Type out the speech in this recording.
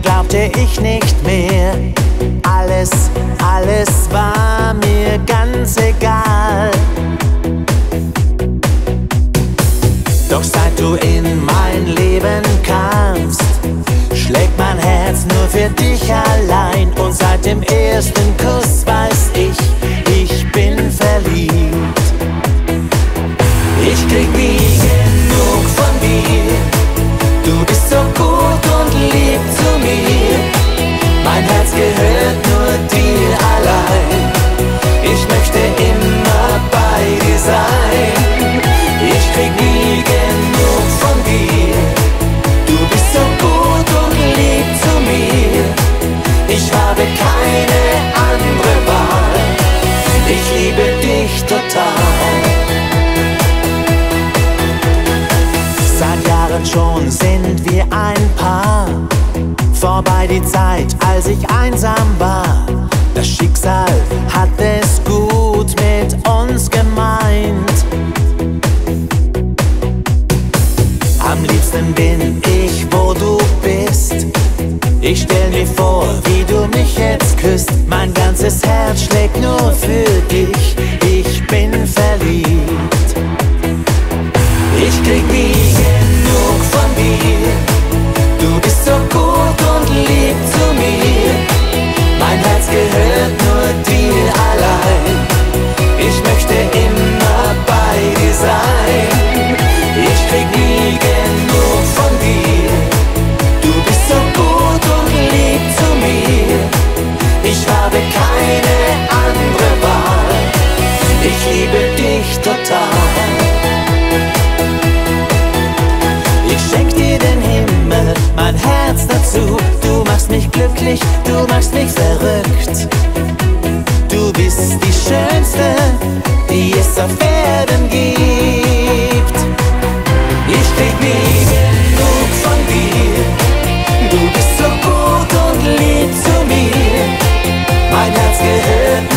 glaubte ich nicht mehr. Alles war mir ganz egal. Doch seit du in mein Leben kamst, schlägt mein Herz nur für dich allein. Und seit dem ersten Kuss weiß ich bin verliebt. Ich krieg nie genug von dir. Du bist so gut und lieb zu mir. Mein Herz gehört nur dir allein. Ich möchte immer bei dir sein. Ich krieg nie genug von dir. Du bist so gut und lieb zu mir. Ich habe keine andere Wahl. Ich liebe dich total. Seit Jahren schon sind wir ein Paar. Vorbei die Zeit, als ich einsam war. Das Schicksal hat es gut mit uns gemeint. Am liebsten bin ich, wo du bist. Ich stell mir vor, wie du mich jetzt küsst. Mein ganzes Herz schlägt nur für dich. Ich bin verliebt. Ich krieg nie genug von dir. Du bist so gut und lieb zu mir. Mein Herz gehört nur dir allein. Ich möchte immer bei dir sein. Ich krieg nie genug von dir. Du bist so gut und lieb zu mir. Ich habe keine andere Wahl. Ich liebe dich total. Ich schenk dir den Himmel, mein Herz dazu. Du machst mich glücklich, du machst mich verrückt. Du bist die Schönste, die es auf Erden gibt. Ich krieg nie genug von dir. Du bist so gut und lieb zu mir. Mein Herz gehört